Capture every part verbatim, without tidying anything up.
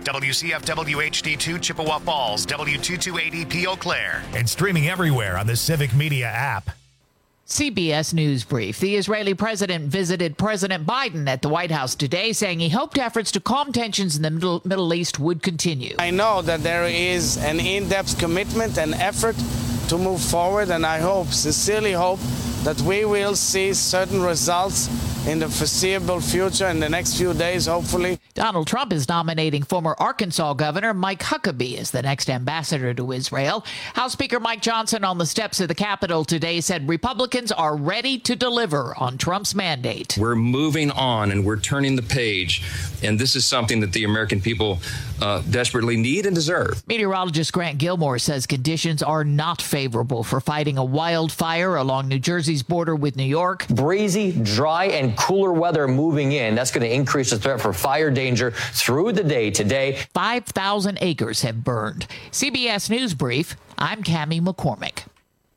W C F W H D two Chippewa Falls, W two two eight E P Eau Claire, and streaming everywhere on the Civic Media app. C B S News Brief. The Israeli president visited President Biden at the White House today, saying he hoped efforts to calm tensions in the Middle, Middle East would continue. I know that there is an in-depth commitment and effort to move forward, and I hope, sincerely hope, that we will see certain results in the foreseeable future, in the next few days, hopefully. Donald Trump is nominating former Arkansas Governor Mike Huckabee as the next ambassador to Israel. House Speaker Mike Johnson on the steps of the Capitol today said Republicans are ready to deliver on Trump's mandate. We're moving on and we're turning the page, and this is something that the American people uh, desperately need and deserve. Meteorologist Grant Gilmore says conditions are not favorable for fighting a wildfire along New Jersey's border with New York. Breezy, dry, and cooler weather moving in. That's going to increase the threat for fire danger through the day today. five thousand acres have burned. C B S News Brief, I'm Cammie McCormick.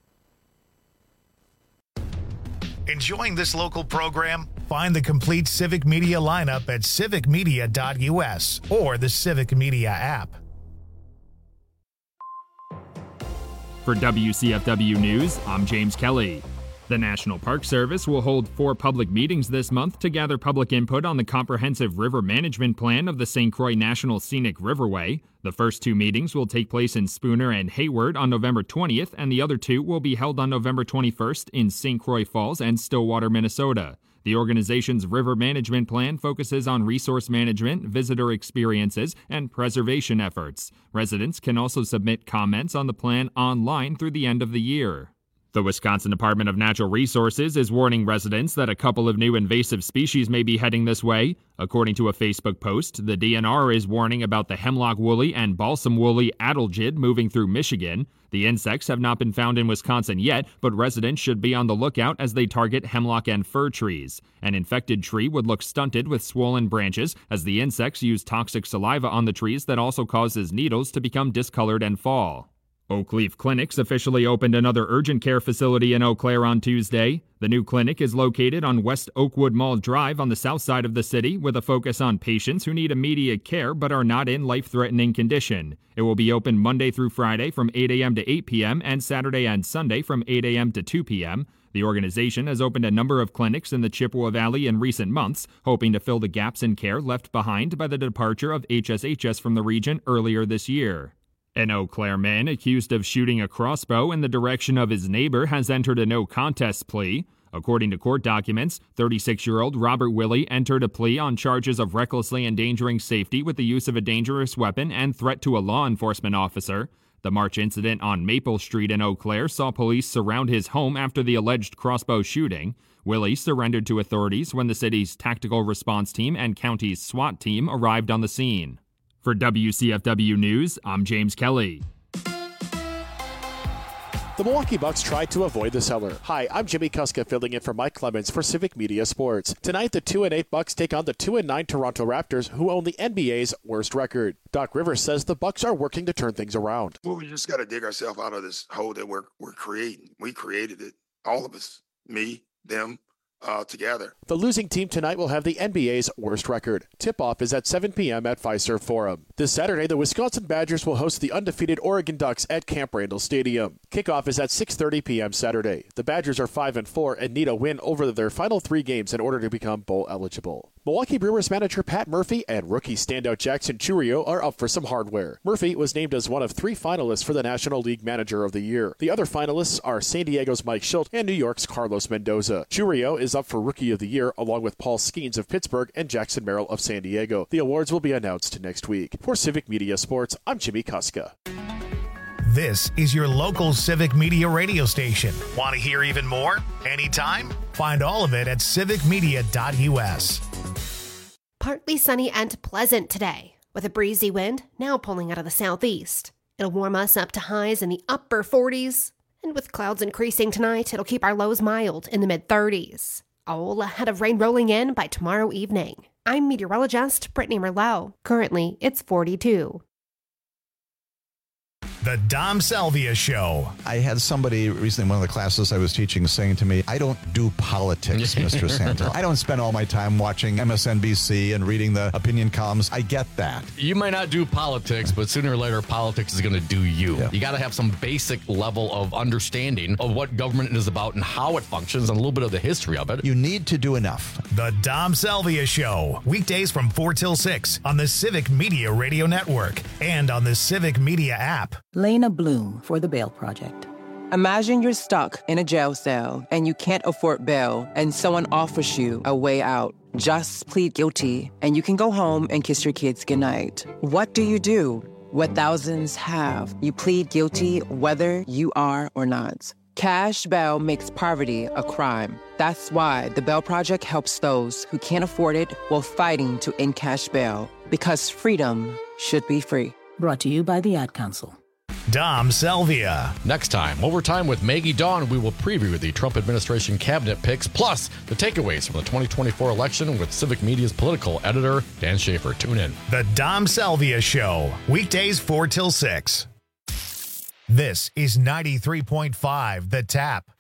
Enjoying this local program? Find the complete Civic Media lineup at civic media dot U S or the Civic Media app. For W C F W News, I'm James Kelly. The National Park Service will hold four public meetings this month to gather public input on the comprehensive river management plan of the Saint Croix National Scenic Riverway. The first two meetings will take place in Spooner and Hayward on November twentieth, and the other two will be held on November twenty-first in Saint Croix Falls and Stillwater, Minnesota. The organization's river management plan focuses on resource management, visitor experiences, and preservation efforts. Residents can also submit comments on the plan online through the end of the year. The Wisconsin Department of Natural Resources is warning residents that a couple of new invasive species may be heading this way. According to a Facebook post, the D N R is warning about the hemlock woolly and balsam woolly adelgid moving through Michigan. The insects have not been found in Wisconsin yet, but residents should be on the lookout as they target hemlock and fir trees. An infected tree would look stunted with swollen branches, as the insects use toxic saliva on the trees that also causes needles to become discolored and fall. Oakleaf Clinics officially opened another urgent care facility in Eau Claire on Tuesday. The new clinic is located on West Oakwood Mall Drive on the south side of the city, with a focus on patients who need immediate care but are not in life-threatening condition. It will be open Monday through Friday from eight a.m. to eight p.m. and Saturday and Sunday from eight a.m. to two p.m. The organization has opened a number of clinics in the Chippewa Valley in recent months, hoping to fill the gaps in care left behind by the departure of H S H S from the region earlier this year. An Eau Claire man accused of shooting a crossbow in the direction of his neighbor has entered a no-contest plea. According to court documents, thirty-six-year-old Robert Willie entered a plea on charges of recklessly endangering safety with the use of a dangerous weapon and threat to a law enforcement officer. The March incident on Maple Street in Eau Claire saw police surround his home after the alleged crossbow shooting. Willie surrendered to authorities when the city's tactical response team and county's SWAT team arrived on the scene. For W C F W News, I'm James Kelly. The Milwaukee Bucks tried to avoid the cellar. Hi, I'm Jimmy Kuska filling in for Mike Clemens for Civic Media Sports. Tonight, the two and eight Bucks take on the two and nine Toronto Raptors, who own the N B A's worst record. Doc Rivers says the Bucks are working to turn things around. Well, we just got to dig ourselves out of this hole that we're we're creating. We created it, all of us, me, them. Uh, together. The losing team tonight will have the N B A's worst record. Tip-off is at seven p.m. at Fiserv Forum. This Saturday, the Wisconsin Badgers will host the undefeated Oregon Ducks at Camp Randall Stadium. Kickoff is at six thirty p.m. Saturday. The Badgers are five and four and need a win over their final three games in order to become bowl eligible. Milwaukee Brewers manager Pat Murphy and rookie standout Jackson Chourio are up for some hardware. Murphy was named as one of three finalists for the National League Manager of the Year. The other finalists are San Diego's Mike Schilt and New York's Carlos Mendoza. Chourio is up for Rookie of the Year along with Paul Skeens of Pittsburgh and Jackson Merrill of San Diego. The awards will be announced next week. For Civic Media Sports, I'm Jimmy Kuska. This is your local Civic Media radio station. Want to hear even more? Anytime? Find all of it at civic media dot U S. Partly sunny and pleasant today, with a breezy wind now pulling out of the southeast. It'll warm us up to highs in the upper forties, and with clouds increasing tonight, it'll keep our lows mild in the mid-thirties. All ahead of rain rolling in by tomorrow evening. I'm meteorologist Brittany Merlot. Currently, it's forty-two. The Dom Salvia Show. I had somebody recently in one of the classes I was teaching saying to me, I don't do politics, Mister Santa. I don't spend all my time watching M S N B C and reading the opinion columns. I get that. You might not do politics, but sooner or later, politics is going to do you. Yeah. You got to have some basic level of understanding of what government is about and how it functions and a little bit of the history of it. You need to do enough. The Dom Salvia Show. Weekdays from four till six on the Civic Media Radio Network and on the Civic Media app. Lena Bloom for the Bail Project. Imagine you're stuck in a jail cell and you can't afford bail and someone offers you a way out. Just plead guilty and you can go home and kiss your kids goodnight. What do you do? What thousands have. You plead guilty whether you are or not. Cash bail makes poverty a crime. That's why the Bail Project helps those who can't afford it while fighting to end cash bail. Because freedom should be free. Brought to you by the Ad Council. Dom Salvia. Next time, Overtime with Maggie Dawn, we will preview the Trump administration cabinet picks, plus the takeaways from the twenty twenty-four election with Civic Media's political editor, Dan Schaefer. Tune in. The Dom Salvia Show. Weekdays four till six. This is ninety-three point five The Tap.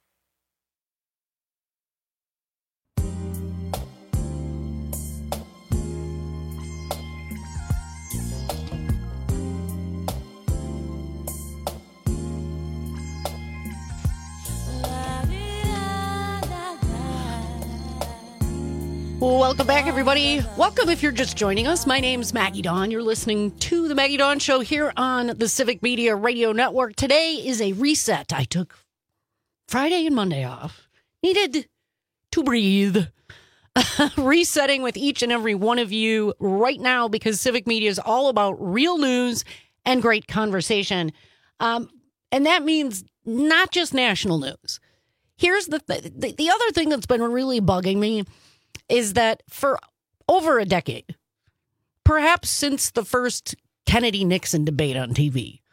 Welcome back, everybody. Welcome if you're just joining us. My name's Maggie Dawn. You're listening to The Maggie Dawn Show here on the Civic Media Radio Network. Today is a reset. I took Friday and Monday off. Needed to breathe. Resetting with each and every one of you right now because Civic Media is all about real news and great conversation. Um, and that means not just national news. Here's the, th- the the other thing that's been really bugging me is that for over a decade, perhaps since the first Kennedy-Nixon debate on T V,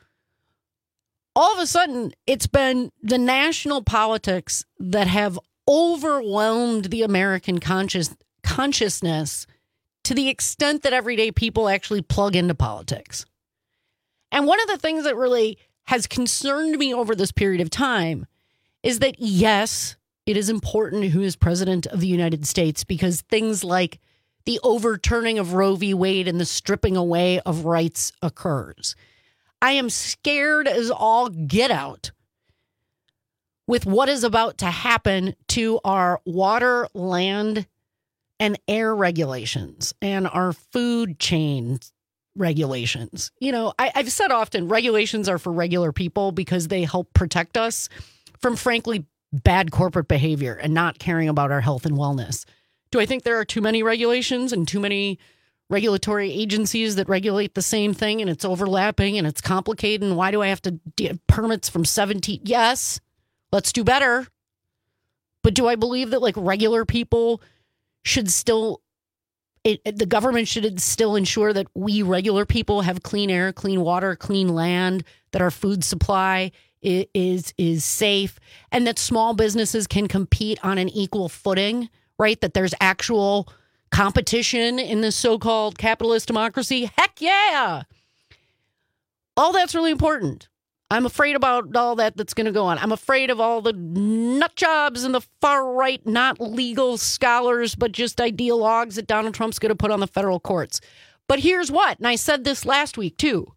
all of a sudden it's been the national politics that have overwhelmed the American conscious, consciousness to the extent that everyday people actually plug into politics. And one of the things that really has concerned me over this period of time is that, yes, it is important who is president of the United States because things like the overturning of Roe v. Wade and the stripping away of rights occurs. I am scared as all get out with what is about to happen to our water, land, and air regulations and our food chain regulations. You know, I, I've said often regulations are for regular people because they help protect us from, frankly, bad corporate behavior and not caring about our health and wellness. Do I think there are too many regulations and too many regulatory agencies that regulate the same thing and it's overlapping and it's complicated? And why do I have to get permits from seventeen? Yes, let's do better. But do I believe that like regular people should still, it, the government should still ensure that we regular people have clean air, clean water, clean land, that our food supply is is safe, and that small businesses can compete on an equal footing, right? That there's actual competition in this so-called capitalist democracy. Heck yeah! All that's really important. I'm afraid about all that that's going to go on. I'm afraid of all the nut jobs and the far right, not legal scholars, but just ideologues that Donald Trump's going to put on the federal courts. But here's what, and I said this last week too.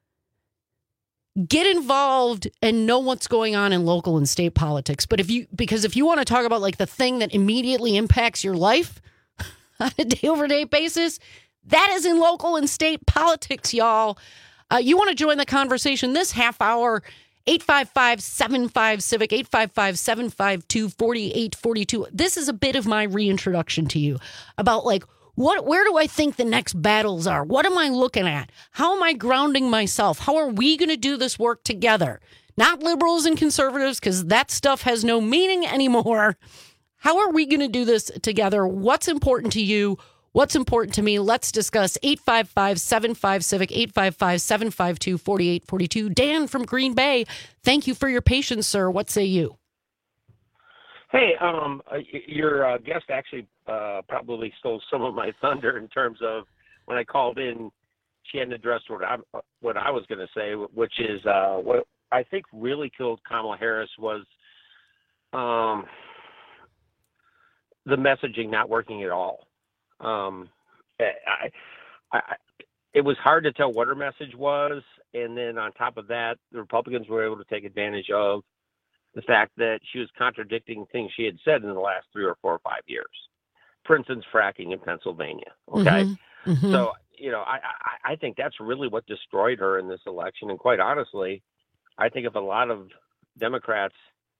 Get involved and know what's going on in local and state politics. But if you, because if you want to talk about like the thing that immediately impacts your life on a day over day basis, that is in local and state politics, y'all. Uh, you want to join the conversation this half hour, eight five five, seven five, CIVIC, eight five five, seven five two, four eight four two. This is a bit of my reintroduction to you about like, What, where do I think the next battles are? What am I looking at? How am I grounding myself? How are we going to do this work together? Not liberals and conservatives, because that stuff has no meaning anymore. How are we going to do this together? What's important to you? What's important to me? Let's discuss. eight five five, seven five, CIVIC, eight five five, seven five two, four eight four two. Dan from Green Bay, thank you for your patience, sir. What say you? Hey, um, your uh, guest actually uh, probably stole some of my thunder in terms of when I called in she hadn't addressed what I what I was going to say, which is uh, what I think really killed Kamala Harris was um, the messaging not working at all. Um, I, I, I, it was hard to tell what her message was, and then on top of that, the Republicans were able to take advantage of the fact that she was contradicting things she had said in the last three or four or five years. For instance, fracking in Pennsylvania. Okay, Mm-hmm. Mm-hmm. so you know, I, I I think that's really what destroyed her in this election. And quite honestly, I think if a lot of Democrats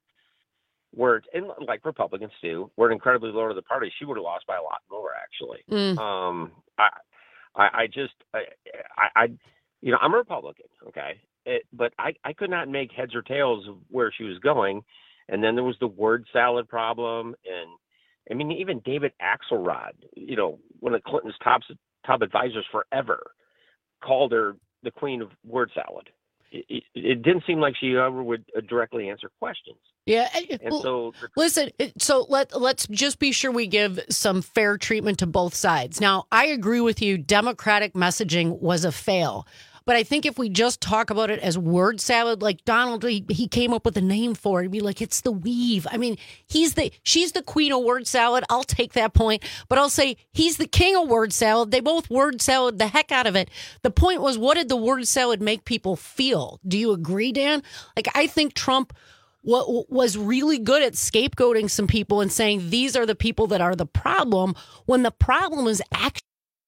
were, and like Republicans do, were incredibly loyal to the party, she would have lost by a lot more. Actually, Mm. um, I, I I just I, I, I you know I'm a Republican. Okay. It, but I, I could not make heads or tails of where she was going. And then there was the word salad problem. And I mean, even David Axelrod, you know, one of Clinton's top, top advisors forever, called her the queen of word salad. It, it, it didn't seem like she ever would directly answer questions. Yeah. And well, so, listen, so let, let's just be sure we give some fair treatment to both sides. Now, I agree with you. Democratic messaging was a fail. But I think if we just talk about it as word salad, like Donald, he, he came up with a name for it. He'd be like, it's the weave. I mean, he's the she's the queen of word salad. I'll take that point. But I'll say he's the king of word salad. They both word salad the heck out of it. The point was, what did the word salad make people feel? Do you agree, Dan? Like, I think Trump w- was really good at scapegoating some people and saying these are the people that are the problem, when the problem is actually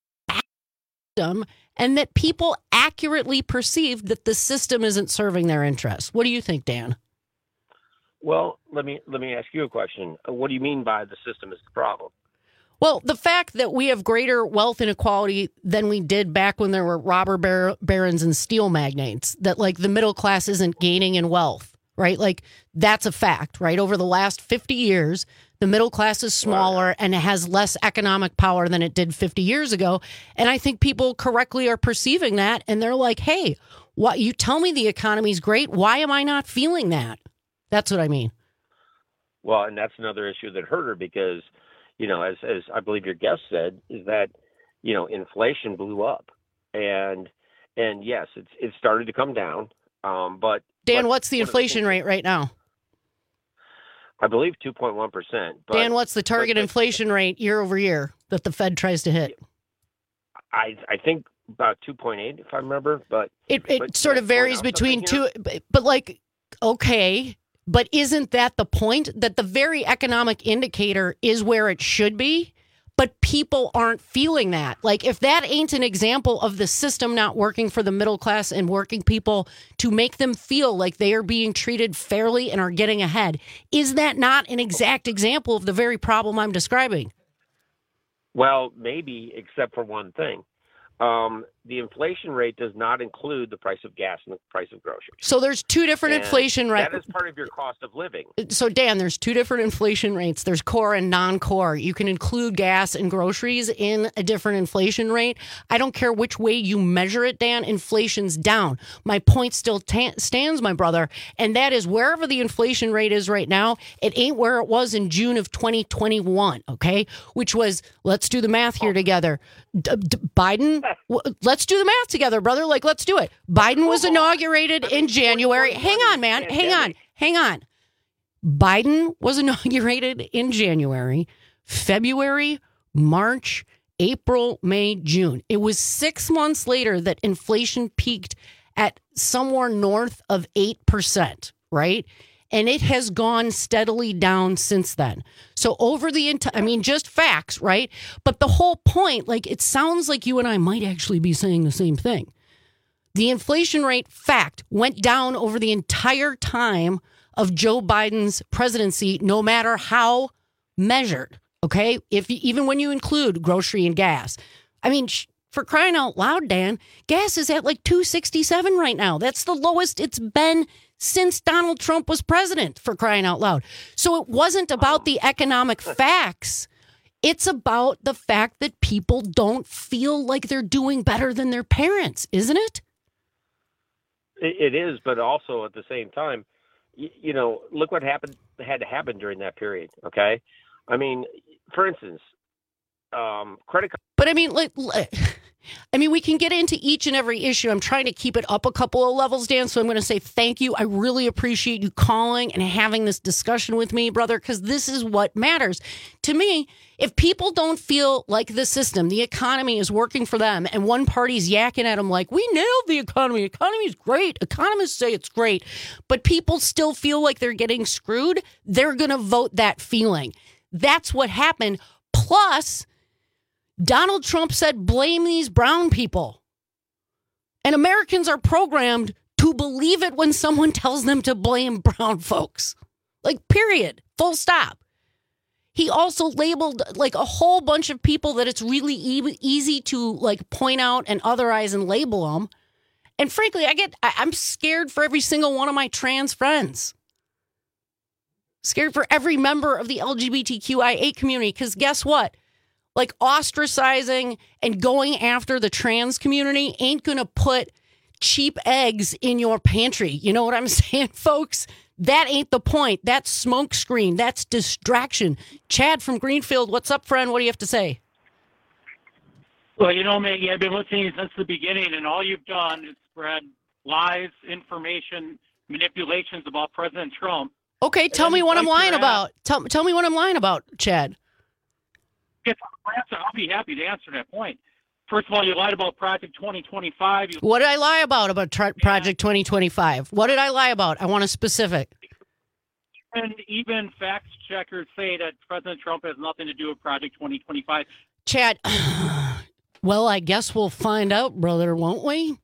them, and that people accurately perceived that the system isn't serving their interests. What do you think, Dan? well, let me let me ask you a question. What do you mean by the system is the problem? Well, the fact that we have greater wealth inequality than we did back when there were robber bar- barons and steel magnates, that like the middle class isn't gaining in wealth, right? Like that's a fact, right? Over the last fifty years, the middle class is smaller and it has less economic power than it did fifty years ago. And I think people correctly are perceiving that. And they're like, hey, what you tell me the economy's great. Why am I not feeling that? That's what I mean. Well, and that's another issue that hurt her because, you know, as as I believe your guest said, is that, you know, inflation blew up. And and yes, it's it started to come down. Um, but Dan, but what's the inflation rate right now? I believe two point one percent. Dan, what's the target but, inflation rate year over year that the Fed tries to hit? I I think about two point eight, if I remember. But it it but, sort of varies between two. But, but like, okay, but isn't that the point? That the very economic indicator is where it should be, but people aren't feeling that. Like, if that ain't an example of the system not working for the middle class and working people to make them feel like they are being treated fairly and are getting ahead, is that not an exact example of the very problem I'm describing? Well, maybe, except for one thing. Um, the inflation rate does not include the price of gas and the price of groceries. So there's two different And inflation rates. That is part of your cost of living. So, Dan, there's two different inflation rates. There's core and non-core. You can include gas and groceries in a different inflation rate. I don't care which way you measure it, Dan, inflation's down. My point still ta- stands, my brother, and that is wherever the inflation rate is right now, it ain't where it was in June of twenty twenty-one, okay? Which was, let's do the math here together. D- D- Biden, w- let's do the math together, brother. Like, let's do it. Biden was inaugurated in January. Hang on, man. Hang on. Hang on. Biden was inaugurated in January, February, March, April, May, June. It was six months later that inflation peaked at somewhere north of eight percent, right? And it has gone steadily down since then. So over the entire, I mean, just facts, right? But the whole point, like, it sounds like you and I might actually be saying the same thing. The inflation rate, fact, went down over the entire time of Joe Biden's presidency, no matter how measured, okay? If you, even when you include grocery and gas. I mean, sh- for crying out loud, Dan, gas is at like two sixty-seven right now. That's the lowest it's been since Donald Trump was president, for crying out loud. So it wasn't about the economic facts. It's about the fact that people don't feel like they're doing better than their parents, isn't it? It is, but also at the same time, you, you know, look what happened had to happen during that period. Okay, I mean, for instance, um, credit card. But I mean, like, I mean, we can get into each and every issue. I'm trying to keep it up a couple of levels, Dan, so I'm going to say thank you. I really appreciate you calling and having this discussion with me, brother, because this is what matters. To me, if people don't feel like the system, the economy is working for them, and one party's yakking at them like, we nailed the economy, economy is great, economists say it's great, but people still feel like they're getting screwed, they're going to vote that feeling. That's what happened. Plus, Donald Trump said, blame these brown people. And Americans are programmed to believe it when someone tells them to blame brown folks. Like, period. Full stop. He also labeled like a whole bunch of people that it's really e- easy to like point out and otherize and label them. And frankly, I get, I, I'm scared for every single one of my trans friends. Scared for every member of the L G B T Q I A community. Because guess what? Like ostracizing and going after the trans community ain't going to put cheap eggs in your pantry. You know what I'm saying, folks? That ain't the point. That's smoke screen. That's distraction. Chad from Greenfield, what's up, friend? What do you have to say? Well, you know, Maggie, I've been listening since the beginning, and all you've done is spread lies, information, manipulations about President Trump. Okay, tell me what I'm lying about. Tell, tell me what I'm lying about, Chad. Yes, I'll be happy to answer that point. First of all, you lied about Project twenty twenty-five. You- what did I lie about about tra- Project twenty twenty-five? What did I lie about? I want a specific. And even fact checkers say that President Trump has nothing to do with Project twenty twenty-five. Chad, well, I guess we'll find out, brother, won't we?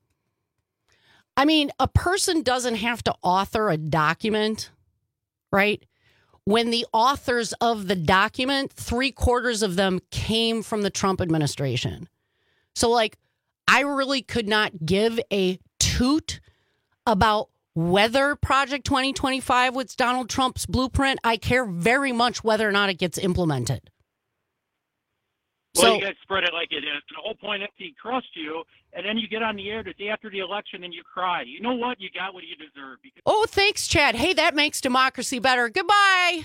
I mean, a person doesn't have to author a document, right? When the authors of the document, three quarters of them came from the Trump administration. So, like, I really could not give a toot about whether Project twenty twenty-five was Donald Trump's blueprint. I care very much whether or not it gets implemented. Well, so, you guys spread it like it is. The whole point is he crushed you, and then you get on the air the day after the election and you cry. You know what? You got what you deserve. Because- oh, thanks, Chad. Hey, that makes democracy better. Goodbye.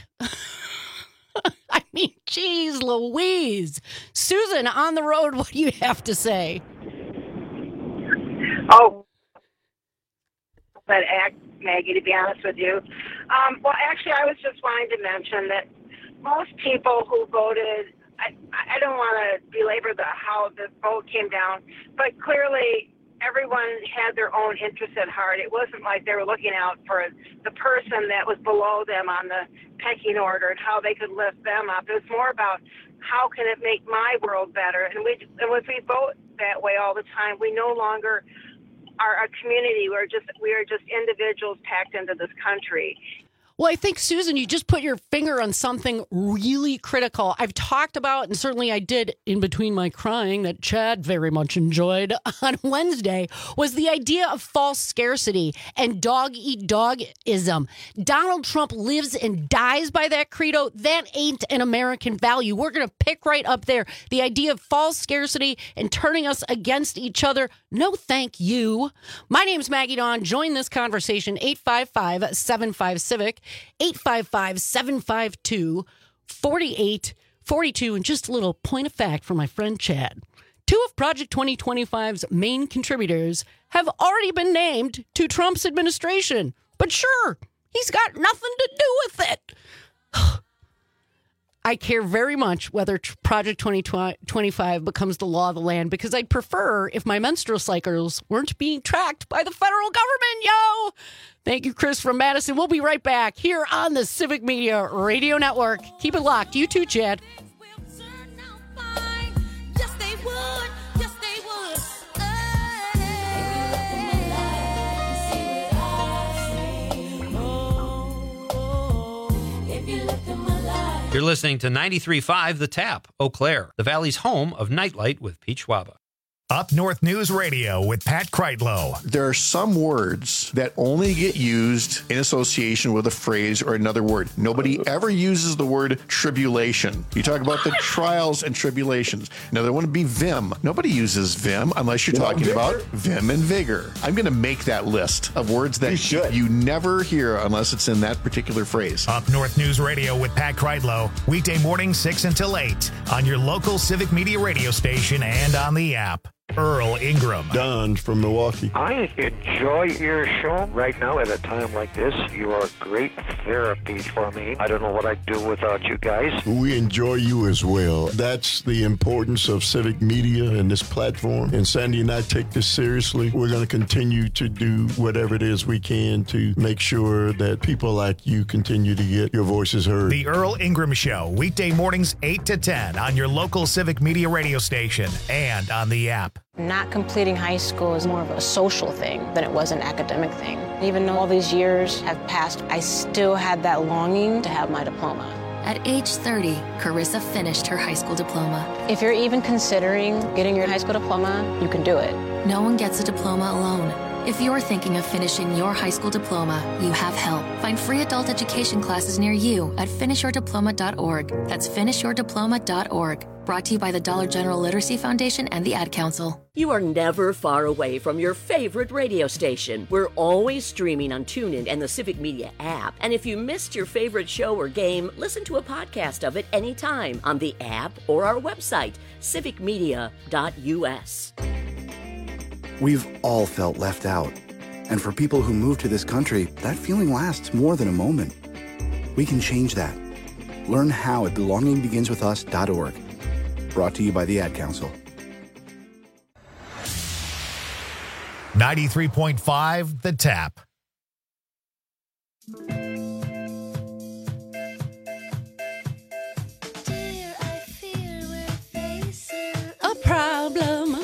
I mean, geez, Louise. Susan, on the road, what do you have to say? Oh, but act, Maggie, to be honest with you. Um, well, actually, I was just wanting to mention that most people who voted, I, I don't want to belabor the how the vote came down, but clearly everyone had their own interests at heart. It wasn't like they were looking out for the person that was below them on the pecking order and how they could lift them up. It was more about how can it make my world better. And we, and if we vote that way all the time, we no longer are a community. We're just we are just individuals packed into this country. Well, I think, Susan, you just put your finger on something really critical. I've talked about, and certainly I did in between my crying that Chad very much enjoyed on Wednesday, was the idea of false scarcity and dog-eat-dog-ism. Donald Trump lives and dies by that credo. That ain't an American value. We're going to pick right up there. The idea of false scarcity and turning us against each other. No, thank you. My name's Maggie Dawn. Join this conversation, eight five five, seven five, civic. eight five five, seven five two, four eight four two. And just a little point of fact for my friend Chad. Two of Project twenty twenty-five's main contributors have already been named to Trump's administration. But sure, he's got nothing to do with it. I care very much whether Project twenty twenty-five becomes the law of the land, because I'd prefer if my menstrual cycles weren't being tracked by the federal government, yo! Thank you, Chris from Madison. We'll be right back here on the Civic Media Radio Network. Keep it locked. You too, Chad. You're listening to ninety-three point five The Tap, Eau Claire, the Valley's home of Nightlight with Pete Schwaba. Up North News Radio with Pat Kreitlow. There are some words that only get used in association with a phrase or another word. Nobody ever uses the word tribulation. You talk about the trials and tribulations. Another one would be vim. Nobody uses vim unless you're talking about vim and vigor. I'm going to make that list of words that you, you never hear unless it's in that particular phrase. Up North News Radio with Pat Kreitlow. Weekday morning, six until eight on your local Civic Media radio station and on the app. Earl Ingram. Don from Milwaukee. I enjoy your show right now at a time like this. You are great therapy for me. I don't know what I'd do without you guys. We enjoy you as well. That's the importance of civic media and this platform. And Sandy and I take this seriously. We're going to continue to do whatever it is we can to make sure that people like you continue to get your voices heard. The Earl Ingram Show, weekday mornings eight to ten on your local Civic Media radio station and on the app. Not completing high school is more of a social thing than it was an academic thing. Even though all these years have passed, I still had that longing to have my diploma. At age thirty, Carissa finished her high school diploma. If you're even considering getting your high school diploma, you can do it. No one gets a diploma alone. If you're thinking of finishing your high school diploma, you have help. Find free adult education classes near you at finish your diploma dot org. That's finish your diploma dot org. Brought to you by the Dollar General Literacy Foundation and the Ad Council. You are never far away from your favorite radio station. We're always streaming on TuneIn and the Civic Media app. And if you missed your favorite show or game, listen to a podcast of it anytime on the app or our website, civic media dot u s. We've all felt left out. And for people who move to this country, that feeling lasts more than a moment. We can change that. Learn how at belonging begins with us dot org. Brought to you by the Ad Council. ninety-three point five The Tap. A problem.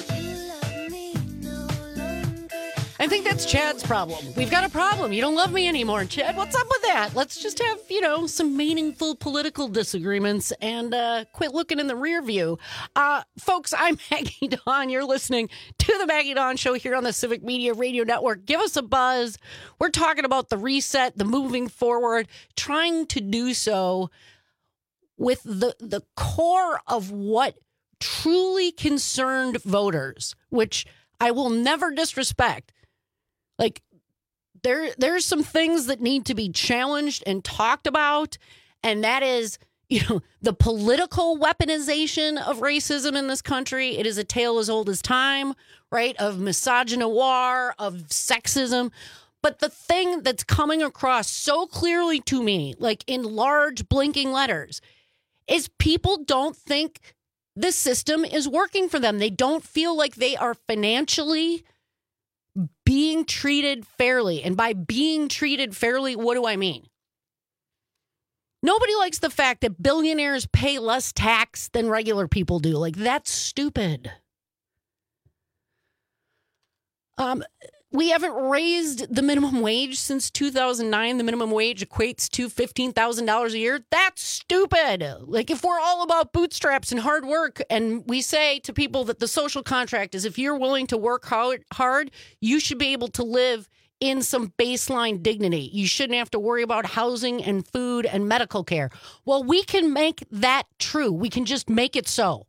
I think that's Chad's problem. We've got a problem. You don't love me anymore, Chad. What's up with that? Let's just have, you know, some meaningful political disagreements and uh, quit looking in the rear view. Uh, folks, I'm Maggie Dawn. You're listening to the Maggie Dawn Show here on the Civic Media Radio Network. Give us a buzz. We're talking about the reset, the moving forward, trying to do so with the the core of what truly concerned voters, which I will never disrespect. Like, there, there's some things that need to be challenged and talked about, and that is, you know, the political weaponization of racism in this country. It is a tale as old as time, right, of misogynoir, of sexism. But the thing that's coming across so clearly to me, like in large blinking letters, is people don't think the system is working for them. They don't feel like they are financially being treated fairly. And by being treated fairly, what do I mean? Nobody likes the fact that billionaires pay less tax than regular people do. Like, that's stupid. Um, we haven't raised the minimum wage since two thousand nine. The minimum wage equates to fifteen thousand dollars a year. That's stupid. Like, if we're all about bootstraps and hard work, and we say to people that the social contract is if you're willing to work hard, hard, you should be able to live in some baseline dignity. You shouldn't have to worry about housing and food and medical care. Well, we can make that true. We can just make it so.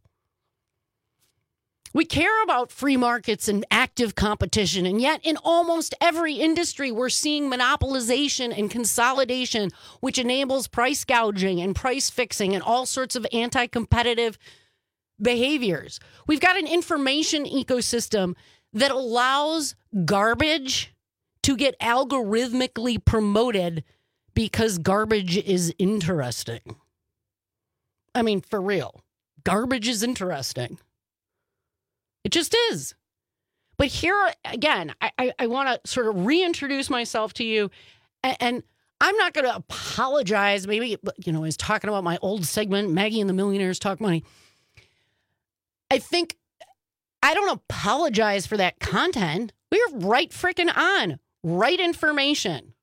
We care about free markets and active competition, and yet in almost every industry, we're seeing monopolization and consolidation, which enables price gouging and price fixing and all sorts of anti-competitive behaviors. We've got an information ecosystem that allows garbage to get algorithmically promoted because garbage is interesting. I mean, for real, garbage is interesting. It just is. But here, again, I, I, I want to sort of reintroduce myself to you. And, and I'm not going to apologize. Maybe, you know, I was talking about my old segment, Maggie and the Millionaires Talk Money. I think I don't apologize for that content. We're right freaking on. Right information.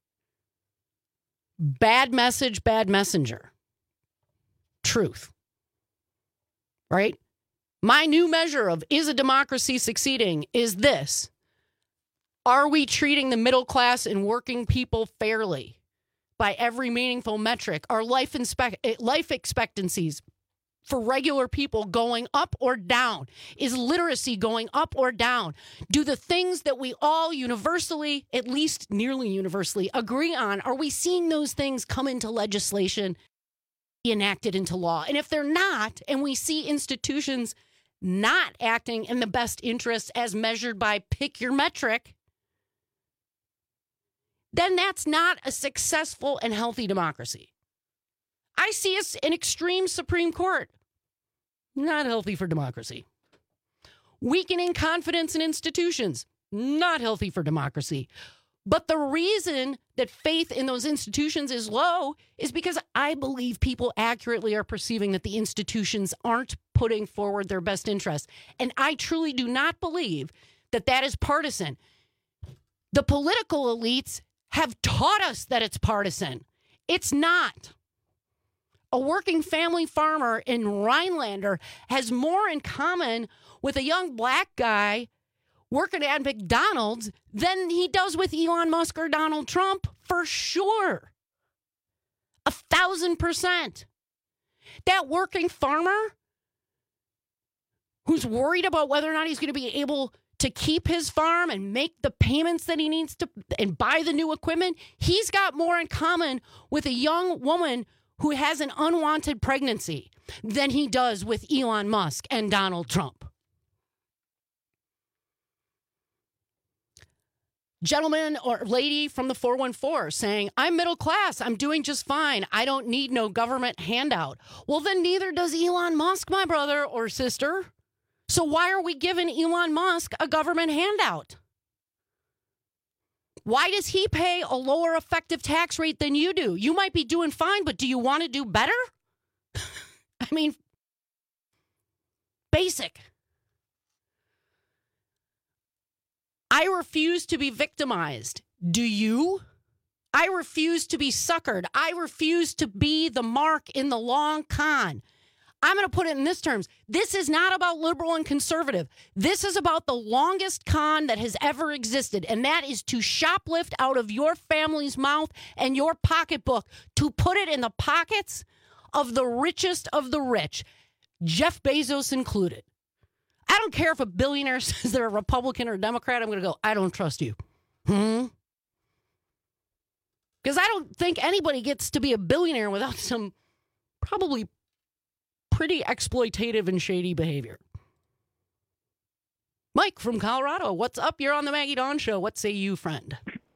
Bad message, bad messenger. Truth. Right? My new measure of is a democracy succeeding is this. Are we treating the middle class and working people fairly by every meaningful metric? Are life, inspe- life expectancies for regular people going up or down? Is literacy going up or down? Do the things that we all universally, at least nearly universally, agree on, are we seeing those things come into legislation, enacted into law? And if they're not, and we see institutions not acting in the best interest as measured by pick your metric, then that's not a successful and healthy democracy. I see us an extreme Supreme Court. Not healthy for democracy. Weakening confidence in institutions. Not healthy for democracy. But the reason that faith in those institutions is low is because I believe people accurately are perceiving that the institutions aren't putting forward their best interests. And I truly do not believe that that is partisan. The political elites have taught us that it's partisan. It's not. A working family farmer in Rhinelander has more in common with a young black guy working at McDonald's than he does with Elon Musk or Donald Trump, for sure. A thousand percent. That working farmer who's worried about whether or not he's going to be able to keep his farm and make the payments that he needs to and buy the new equipment, he's got more in common with a young woman who has an unwanted pregnancy than he does with Elon Musk and Donald Trump. Gentleman or lady from the four one four saying, I'm middle class. I'm doing just fine. I don't need no government handout. Well, then neither does Elon Musk, my brother or sister. So why are we giving Elon Musk a government handout? Why does he pay a lower effective tax rate than you do? You might be doing fine, but do you want to do better? I mean, basic. I refuse to be victimized. Do you? I refuse to be suckered. I refuse to be the mark in the long con. I'm going to put it in this terms. This is not about liberal and conservative. This is about the longest con that has ever existed, and that is to shoplift out of your family's mouth and your pocketbook to put it in the pockets of the richest of the rich, Jeff Bezos included. I don't care if a billionaire says they're a Republican or a Democrat. I'm going to go, I don't trust you. Hmm? Because I don't think anybody gets to be a billionaire without some probably pretty exploitative and shady behavior. Mike from Colorado, what's up? You're on the Maggie Dawn Show. What say you, friend?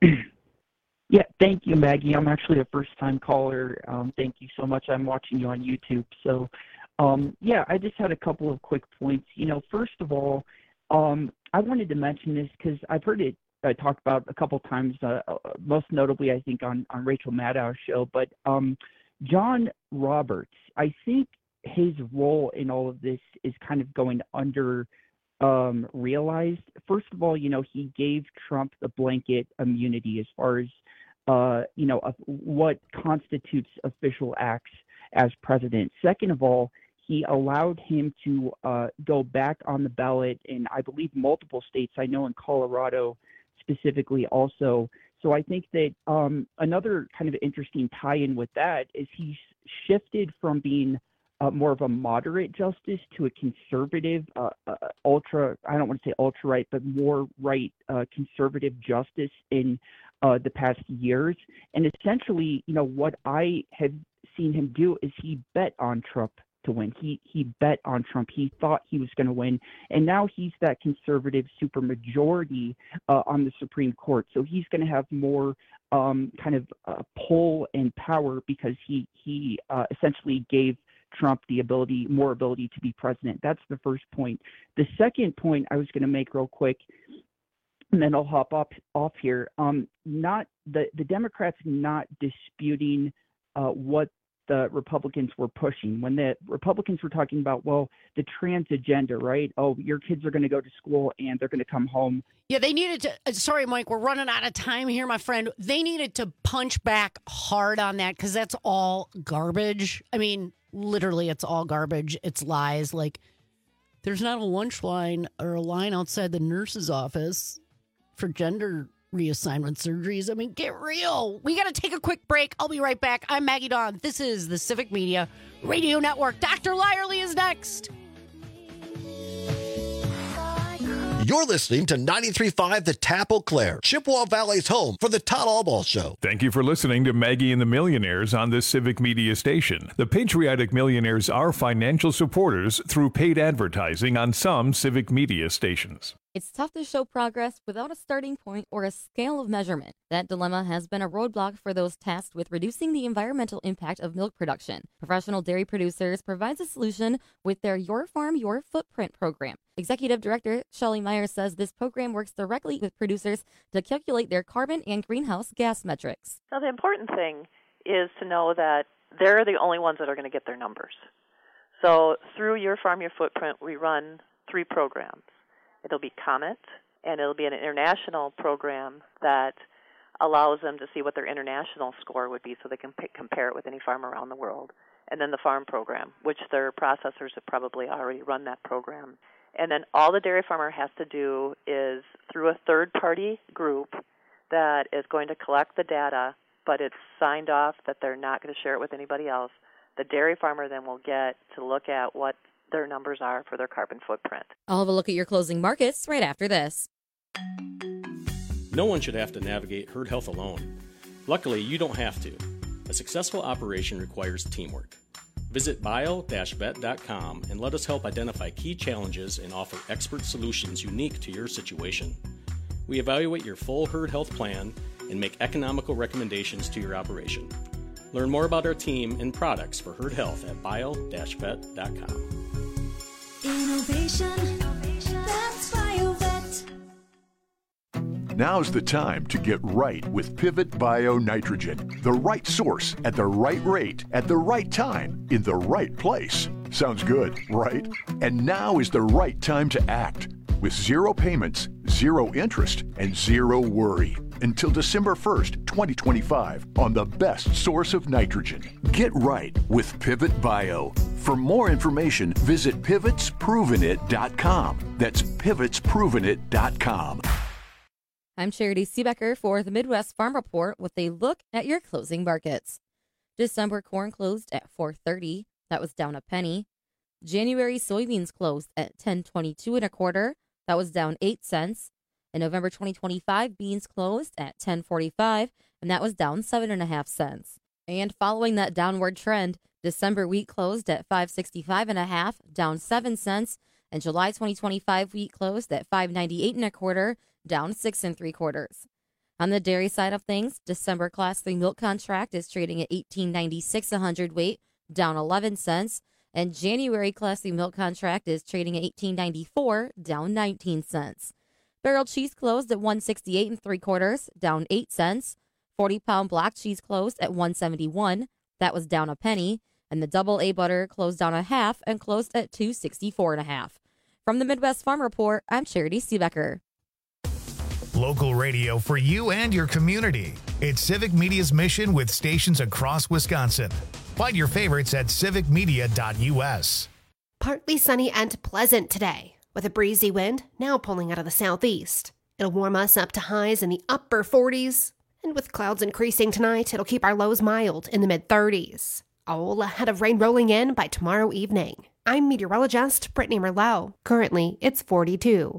Yeah, thank you, Maggie. I'm actually a first-time caller. Um, thank you so much. I'm watching you on YouTube. So, um, yeah, I just had a couple of quick points. You know, first of all, um, I wanted to mention this because I've heard it uh, talked about a couple times, uh, most notably, I think, on, on Rachel Maddow's show. But um, John Roberts, I think his role in all of this is kind of going under um, realized. First of all, you know, he gave Trump the blanket immunity as far as, uh, you know, of what constitutes official acts as president. Second of all, he allowed him to uh, go back on the ballot in, I believe, multiple states. I know in Colorado specifically also. So I think that um, another kind of interesting tie-in with that is he's shifted from being Uh, more of a moderate justice to a conservative, uh, uh, ultra, I don't want to say ultra right, but more right uh, conservative justice in uh, the past years. And essentially, you know, what I have seen him do is he bet on Trump to win. He he bet on Trump. He thought he was going to win. And now he's that conservative supermajority uh, on the Supreme Court. So he's going to have more um, kind of uh, pull and power because he, he uh, essentially gave Trump the ability, more ability to be president. That's the first point. The second point I was going to make real quick, and then I'll hop up off here. Um, not the the Democrats not disputing uh, what the Republicans were pushing. When the Republicans were talking about, well, the trans agenda, right? Oh, your kids are going to go to school and they're going to come home. Yeah, they needed to. Uh, sorry, Mike, we're running out of time here, my friend. They needed to punch back hard on that because that's all garbage. I mean, literally, it's all garbage. It's lies. Like, there's not a lunch line or a line outside the nurse's office for gender reassignment surgeries. I mean, get real. We got to take a quick break. I'll be right back. I'm Maggie Dawn. This is the Civic Media Radio Network. Doctor Lyerly is next. You're listening to ninety-three point five The Tap Eau Claire, Chippewa Valley's home for the Todd Albaugh Show. Thank you for listening to Maggie and the Millionaires on this Civic Media station. The Patriotic Millionaires are financial supporters through paid advertising on some Civic Media stations. It's tough to show progress without a starting point or a scale of measurement. That dilemma has been a roadblock for those tasked with reducing the environmental impact of milk production. Professional Dairy Producers provides a solution with their Your Farm, Your Footprint program. Executive Director Shelley Meyer says this program works directly with producers to calculate their carbon and greenhouse gas metrics. So the important thing is to know that they're the only ones that are going to get their numbers. So through Your Farm, Your Footprint, we run three programs. It'll be Comet, and it'll be an international program that allows them to see what their international score would be so they can p- compare it with any farm around the world. And then the Farm program, which their processors have probably already run that program. And then all the dairy farmer has to do is, through a third-party group that is going to collect the data, but it's signed off that they're not going to share it with anybody else, the dairy farmer then will get to look at what their numbers are for their carbon footprint. I'll have a look at your closing markets right after this. No one should have to navigate herd health alone. Luckily, you don't have to. A successful operation requires teamwork. Visit bio dash vet dot com and let us help identify key challenges and offer expert solutions unique to your situation. We evaluate your full herd health plan and make economical recommendations to your operation. Learn more about our team and products for herd health at bio dash vet dot com. Innovation, that's BioVet. Now's the time to get right with Pivot Bio Nitrogen. The right source at the right rate at the right time in the right place. Sounds good, right? And now is the right time to act. With zero payments, zero interest, and zero worry. Until December first, twenty twenty-five, on the best source of nitrogen. Get right with Pivot Bio. For more information, visit pivots proven it dot com. That's pivots proven it dot com. I'm Charity Seebecker for the Midwest Farm Report with a look at your closing markets. December corn closed at four thirty. That was down a penny. January soybeans closed at ten twenty-two and a quarter. That was down eight cents. In November twenty twenty-five, beans closed at ten forty-five, and that was down seven and a half cents. And following that downward trend, December wheat closed at five sixty-five and a half, down seven cents, and July twenty twenty-five wheat closed at five ninety-eight and a quarter, down six and three quarters. On the dairy side of things, December Class three milk contract is trading at eighteen ninety-six a hundredweight, down eleven cents, and January Class three milk contract is trading at eighteen ninety-four, down nineteen cents. Barrel cheese closed at one sixty-eight and three quarters, down eight cents. forty pound block cheese closed at one seventy-one, that was down a penny, and the double A butter closed down a half and closed at two sixty-four and a half. From the Midwest Farm Report, I'm Charity Seebecker. Local radio for you and your community. It's Civic Media's mission with stations across Wisconsin. Find your favorites at civic media dot u s. Partly sunny and pleasant today, with a breezy wind now pulling out of the southeast. It'll warm us up to highs in the upper forties, and with clouds increasing tonight, it'll keep our lows mild in the mid-thirties. All ahead of rain rolling in by tomorrow evening. I'm meteorologist Brittany Merlot. Currently, it's forty-two.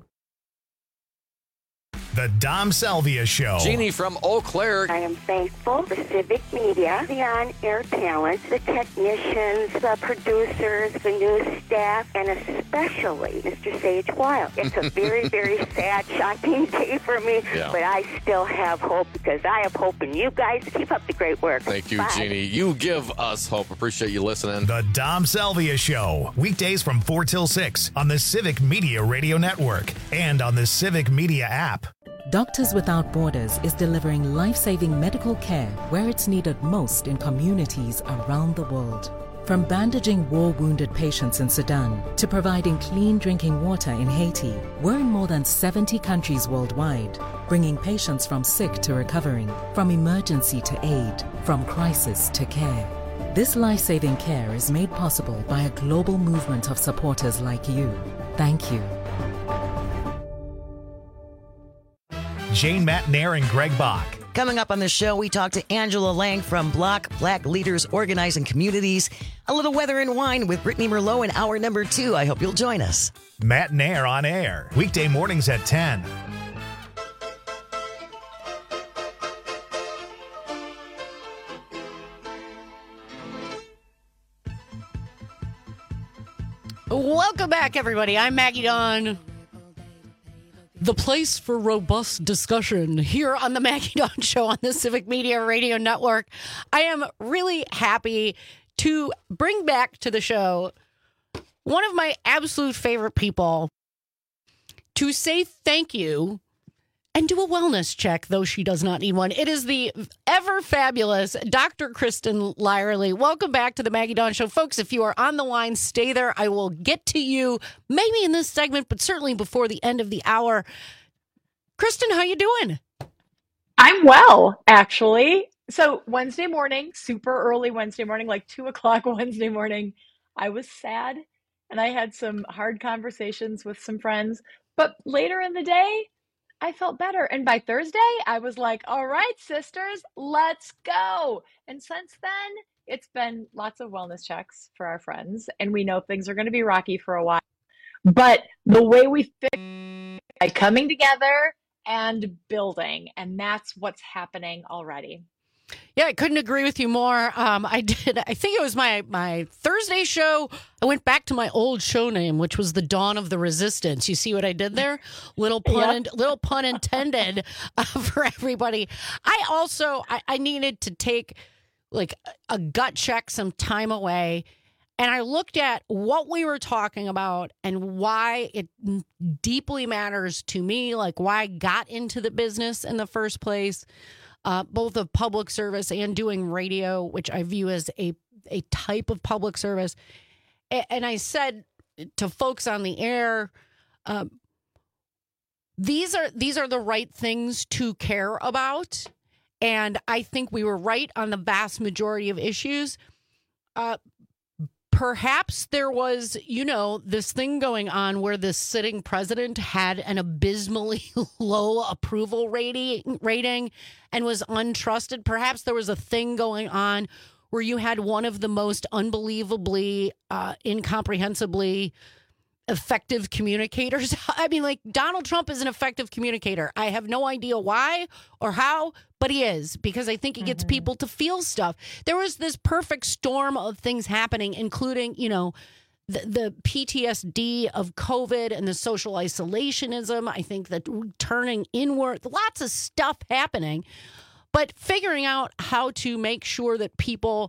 The Dom Salvia Show. Jeannie from Eau Claire. I am thankful for Civic Media, the on-air talent, the technicians, the producers, the news staff, and especially Mister Sage Wild. It's a very, very sad, shocking day for me, yeah. But I still have hope because I have hope in you guys. Keep up the great work. Thank you, Bye. Jeannie. You give us hope. Appreciate you listening. The Dom Salvia Show. Weekdays from four till six on the Civic Media Radio Network and on the Civic Media app. Doctors Without Borders is delivering life-saving medical care where it's needed most in communities around the world. From bandaging war-wounded patients in Sudan to providing clean drinking water in Haiti, we're in more than seventy countries worldwide, bringing patients from sick to recovering, from emergency to aid, from crisis to care. This life-saving care is made possible by a global movement of supporters like you. Thank you. Jane Matnair and Greg Bach Coming up on the show, we talk to Angela Lang from Block Black Leaders Organizing Communities. A little weather and wine with Brittany Merlot in hour number two. I hope you'll join us. Matt and Air on air, weekday mornings at ten. Welcome back, everybody. I'm Maggie Dawn. The place for robust discussion here on the Maggie Dawn Show on the Civic Media Radio Network. I am really happy to bring back to the show one of my absolute favorite people to say thank you and do a wellness check, though she does not need one. It is the ever fabulous Doctor Kristen Lyerly. Welcome back to the Maggie Dawn Show. Folks, if you are on the line, stay there. I will get to you maybe in this segment, but certainly before the end of the hour. Kristen, how you doing? I'm well, actually. So Wednesday morning, super early Wednesday morning, like two o'clock Wednesday morning, I was sad and I had some hard conversations with some friends. But later in the day, I felt better. And by Thursday, I was like, all right, sisters, let's go. And since then, it's been lots of wellness checks for our friends. And we know things are going to be rocky for a while. But the way we fix by coming together and building. And that's what's happening already. Yeah, I couldn't agree with you more. Um, I did. I think it was my my Thursday show. I went back to my old show name, which was the Dawn of the Resistance. You see what I did there? Little pun, yep. little pun intended uh, for everybody. I also I, I needed to take like a gut check, some time away, and I looked at what we were talking about and why it deeply matters to me, like why I got into the business in the first place. Uh, both of public service and doing radio, which I view as a, a type of public service. A- and I said to folks on the air, um, these are these are the right things to care about. And I think we were right on the vast majority of issues. Uh, Perhaps there was, you know, this thing going on where the sitting president had an abysmally low approval rating, rating and was untrusted. Perhaps there was a thing going on where you had one of the most unbelievably, uh, incomprehensibly effective communicators. I mean, like Donald Trump is an effective communicator. I have no idea why or how, but he is, because I think he gets mm-hmm. people to feel stuff. There was this perfect storm of things happening, including, you know, the, the P T S D of COVID and the social isolationism. I think that turning inward, lots of stuff happening, but figuring out how to make sure that people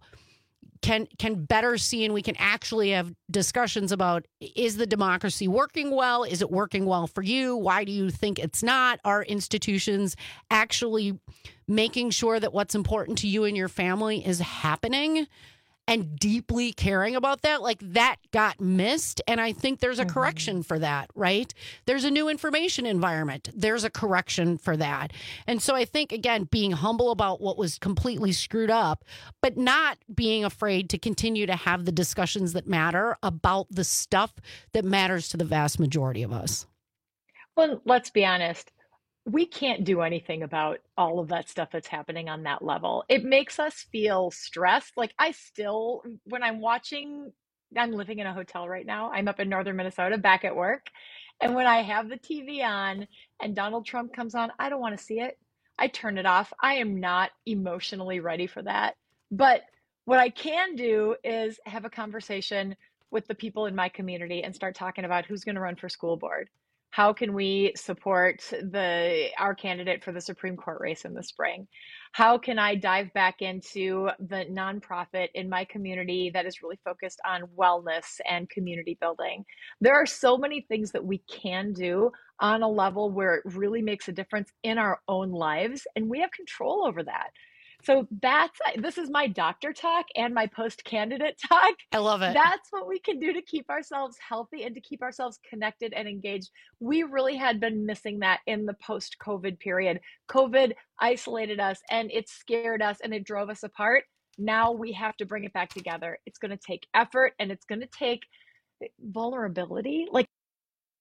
can can better see and we can actually have discussions about, is the democracy working well? Is it working well for you? Why do you think it's not? Are institutions actually making sure that what's important to you and your family is happening? And deeply caring about that, like that got missed. And I think there's a correction for that, right? There's a new information environment. There's a correction for that. And so I think, again, being humble about what was completely screwed up, but not being afraid to continue to have the discussions that matter about the stuff that matters to the vast majority of us. Well, let's be honest. We can't do anything about all of that stuff that's happening on that level. It makes us feel stressed. Like I still, when I'm watching, I'm living in a hotel right now. I'm up in northern Minnesota, back at work. And when I have the T V on and Donald Trump comes on, I don't want to see it. I turn it off. I am not emotionally ready for that. But what I can do is have a conversation with the people in my community and start talking about who's going to run for school board. How can we support the our candidate for the Supreme Court race in the spring? How can I dive back into the nonprofit in my community that is really focused on wellness and community building? There are so many things that we can do on a level where it really makes a difference in our own lives, and we have control over that. So that's, this is my doctor talk and my post-candidate talk. I love it. That's what we can do to keep ourselves healthy and to keep ourselves connected and engaged. We really had been missing that in the post-COVID period. COVID isolated us and it scared us and it drove us apart. Now we have to bring it back together. It's going to take effort and it's going to take vulnerability. Like,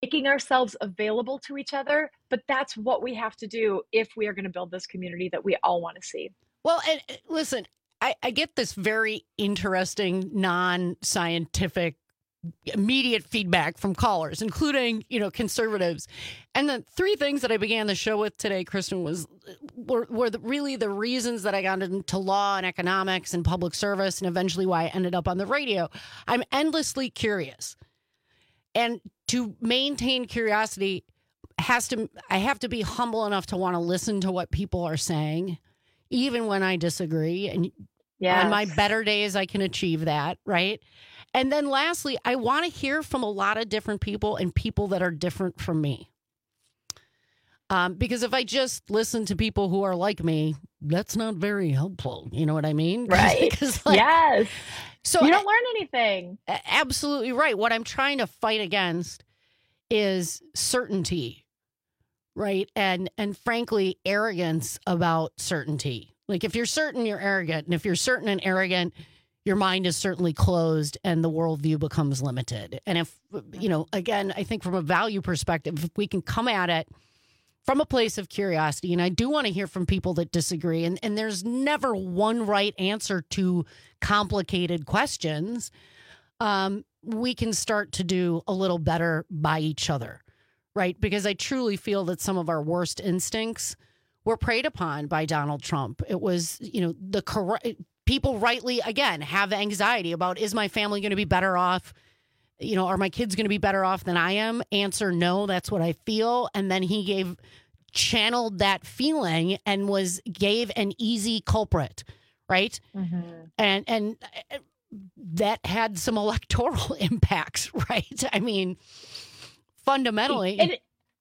making ourselves available to each other. But that's what we have to do if we are going to build this community that we all want to see. Well, and uh, listen, I, I get this very interesting, non-scientific, immediate feedback from callers, including, you know, conservatives. And the three things that I began the show with today, Kristen, was were, were the, really the reasons that I got into law and economics and public service, and eventually why I ended up on the radio. I'm endlessly curious. And to maintain curiosity has to, I have to be humble enough to want to listen to what people are saying, even when I disagree. And Yes. on my better days, I can achieve that, right? And then lastly, I want to hear from a lot of different people and people that are different from me. Um, because if I just listen to people who are like me, that's not very helpful. You know what I mean? Right. Because, like, yes. So you don't learn anything. Absolutely right. What I'm trying to fight against is certainty, right? And and frankly, arrogance about certainty. Like, if you're certain, you're arrogant. And if you're certain and arrogant, your mind is certainly closed and the worldview becomes limited. And if, you know, again, I think from a value perspective, if we can come at it from a place of curiosity, and I do want to hear from people that disagree, and, and there's never one right answer to complicated questions, um, we can start to do a little better by each other, right? Because I truly feel that some of our worst instincts were preyed upon by Donald Trump. It was, you know, the correct people rightly, again, have anxiety about, is my family going to be better off? You know, are my kids going to be better off than I am? Answer, no, that's what I feel. And then he gave, channeled that feeling and was, gave an easy culprit, right? Mm-hmm. And, and that had some electoral impacts, right? I mean, fundamentally. And it,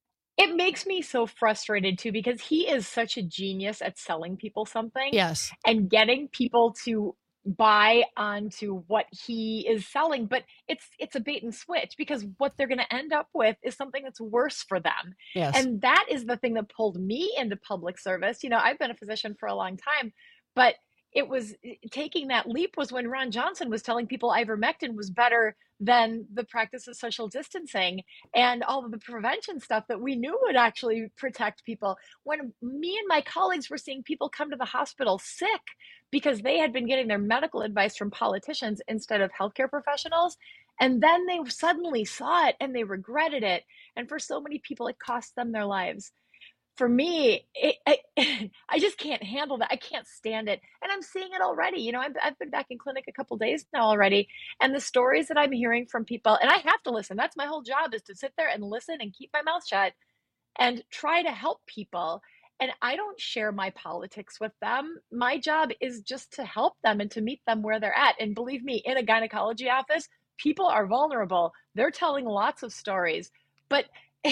It makes me so frustrated too, because he is such a genius at selling people something. Yes. And getting people to buy onto what he is selling. But it's it's a bait and switch, because what they're going to end up with is something that's worse for them. Yes. And that is the thing that pulled me into public service. You know, I've been a physician for a long time, but it was taking that leap was when Ron Johnson was telling people ivermectin was better than the practice of social distancing and all of the prevention stuff that we knew would actually protect people. When me and my colleagues were seeing people come to the hospital sick because they had been getting their medical advice from politicians instead of healthcare professionals, and then they suddenly saw it and they regretted it. And for so many people, it cost them their lives. For me, it, I, I just can't handle that. I can't stand it. And I'm seeing it already. You know, I've, I've been back in clinic a couple days now already. And the stories that I'm hearing from people, and I have to listen. That's my whole job, is to sit there and listen and keep my mouth shut and try to help people. And I don't share my politics with them. My job is just to help them and to meet them where they're at. And believe me, in a gynecology office, people are vulnerable. They're telling lots of stories. But,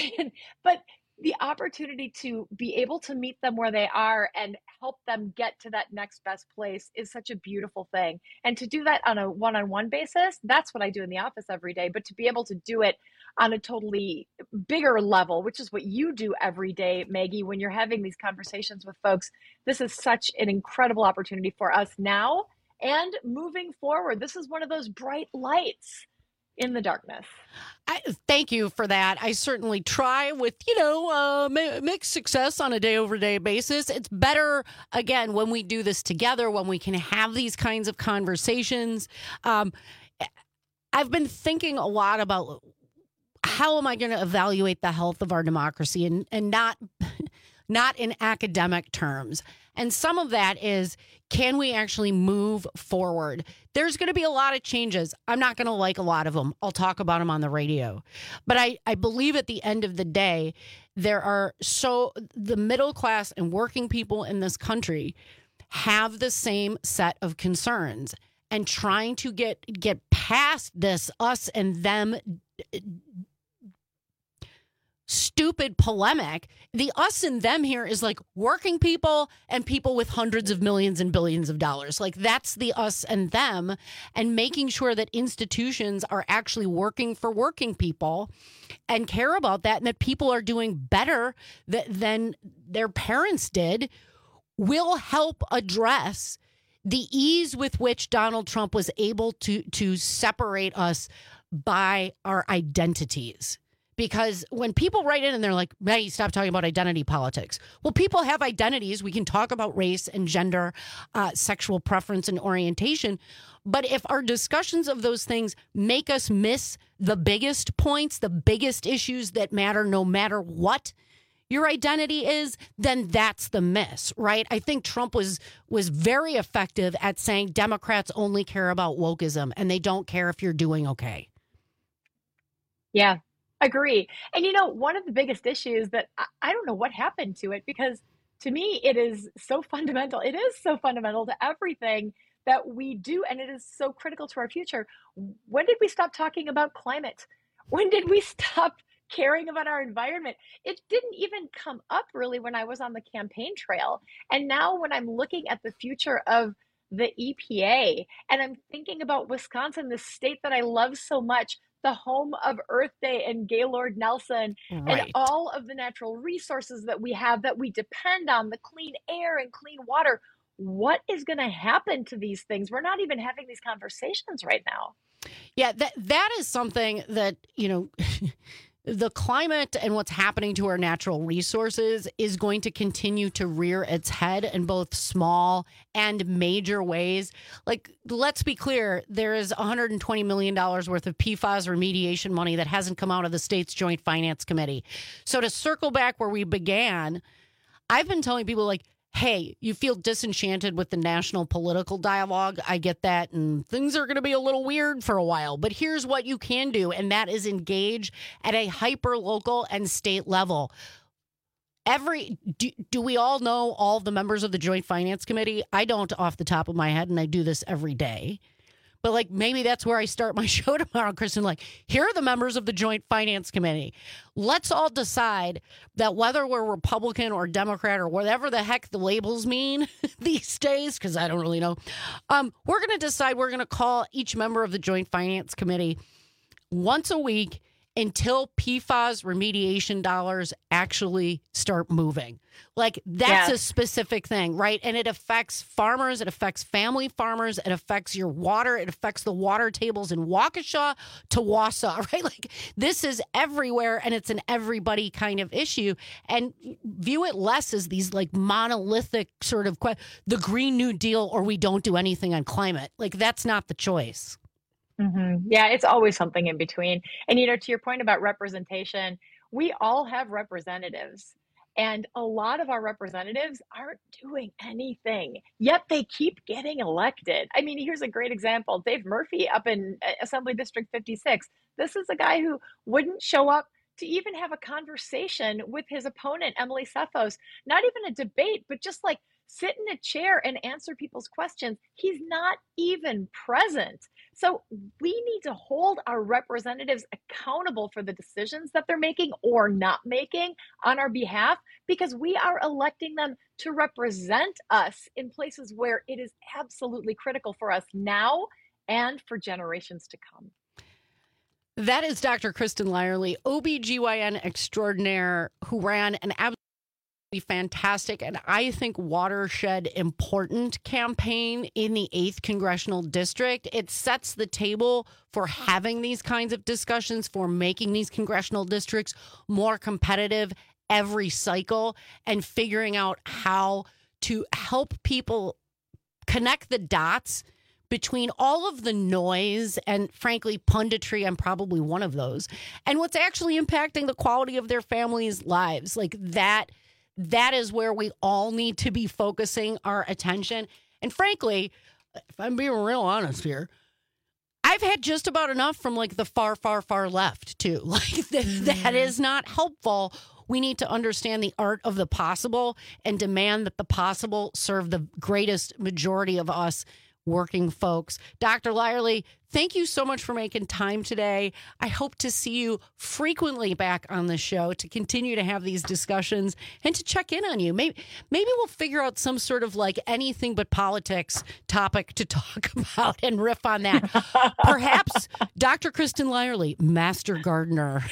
but, the opportunity to be able to meet them where they are and help them get to that next best place is such a beautiful thing. And to do that on a one-on-one basis, that's what I do in the office every day. But to be able to do it on a totally bigger level, which is what you do every day, Maggie, when you're having these conversations with folks, this is such an incredible opportunity for us now and moving forward. This is one of those bright lights in the darkness. I, thank you for that. I certainly try with, you know, uh, mixed success on a day over day basis. It's better, again, when we do this together, when we can have these kinds of conversations. Um, I've been thinking a lot about how am I going to evaluate the health of our democracy, and, and not, not in academic terms. And some of that is, can we actually move forward? There's going to be a lot of changes. I'm not going to like a lot of them. I'll talk about them on the radio. But I, I believe at the end of the day, there are so the middle class and working people in this country have the same set of concerns, and trying to get get past this us and them stupid polemic. The us and them here is like working people and people with hundreds of millions and billions of dollars. Like, that's the us and them, and making sure that institutions are actually working for working people and care about that, and that people are doing better th- than their parents did, will help address the ease with which Donald Trump was able to to separate us by our identities. because when people write in and they're like, Maggie, stop talking about identity politics. Well, people have identities. We can talk about race and gender, uh, sexual preference and orientation. But if our discussions of those things make us miss the biggest points, the biggest issues that matter, no matter what your identity is, then that's the miss, right? I think Trump was was very effective at saying Democrats only care about wokeism and they don't care if you're doing okay. Yeah, agree. And you know, one of the biggest issues that I, I don't know what happened to it, because to me, it is so fundamental. It is so fundamental to everything that we do, and it is so critical to our future. When did we stop talking about climate? When did we stop caring about our environment? It didn't even come up really when I was on the campaign trail. And now when I'm looking at the future of the E P A and I'm thinking about Wisconsin, the state that I love so much, the home of Earth Day and Gaylord Nelson, Right. and all of the natural resources that we have that we depend on, the clean air and clean water, what is going to happen to these things? We're not even having these conversations right now. Yeah, that that is something that, you know, the climate and what's happening to our natural resources is going to continue to rear its head in both small and major ways. Like, let's be clear, there is one hundred twenty million dollars worth of P FAS remediation money that hasn't come out of the state's Joint Finance Committee. So to circle back where we began, I've been telling people, like, hey, you feel disenchanted with the national political dialogue. I get that. And things are going to be a little weird for a while. But here's what you can do, and that is engage at a hyper local and state level. Every do, do we all know all the members of the Joint Finance Committee? I don't off the top of my head, and I do this every day. But like, maybe that's where I start my show tomorrow, Kristen. Like, here are the members of the Joint Finance Committee. Let's all decide that whether we're Republican or Democrat or whatever the heck the labels mean these days, because I don't really know, um, we're going to decide we're going to call each member of the Joint Finance Committee once a week until P FAS remediation dollars actually start moving. Like, that's Yeah. a specific thing, right? And it affects farmers, it affects family farmers, it affects your water, it affects the water tables in Waukesha to Wausau, right? Like, this is everywhere, and it's an everybody kind of issue. And view it less as these like monolithic sort of que- the Green New Deal or we don't do anything on climate. Like, that's not the choice. Mm-hmm. Yeah, it's always something in between. And, you know, to your point about representation, we all have representatives. And a lot of our representatives aren't doing anything, yet they keep getting elected. I mean, here's a great example. Dave Murphy up in Assembly District fifty-six. This is a guy who wouldn't show up to even have a conversation with his opponent, Emily Sethos. Not even a debate, but just like sit in a chair and answer people's questions. He's not even present. So we need to hold our representatives accountable for the decisions that they're making or not making on our behalf, because we are electing them to represent us in places where it is absolutely critical for us now and for generations to come. That is Doctor Kristen Lyerly, O B G Y N extraordinaire, who ran an absolutely fantastic and I think watershed important campaign in the eighth Congressional District. It sets the table for having these kinds of discussions, for making these congressional districts more competitive every cycle, and figuring out how to help people connect the dots between all of the noise and, frankly, punditry. I'm probably one of those, and what's actually impacting the quality of their families' lives. Like, that That is where we all need to be focusing our attention. And frankly, if I'm being real honest here, I've had just about enough from like the far, far, far left too. Like that, that is not helpful. We need to understand the art of the possible and demand that the possible serve the greatest majority of us working folks. Doctor Lyerly, thank you so much for making time today. I hope to see you frequently back on the show to continue to have these discussions and to check in on you. Maybe maybe we'll figure out some sort of like anything but politics topic to talk about and riff on that. Perhaps Doctor Kristen Lyerly, Master Gardener.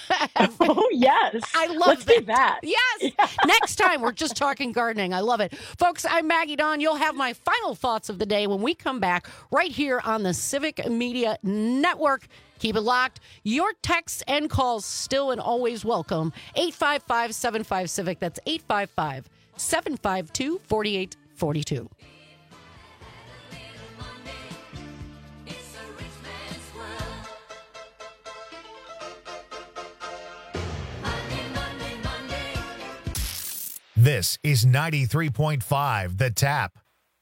Oh, yes. I love Let's that. do that. Yes. Yeah. Next time we're just talking gardening. I love it. Folks, I'm Maggie Dawn. You'll have my final thoughts of the day when we come back right here on the Civic Media Network. Keep it locked. Your texts and calls still and always welcome. eight five five, seven five, Civic. That's eight five five, seven five two, four eight four two. This is ninety-three point five The Tap.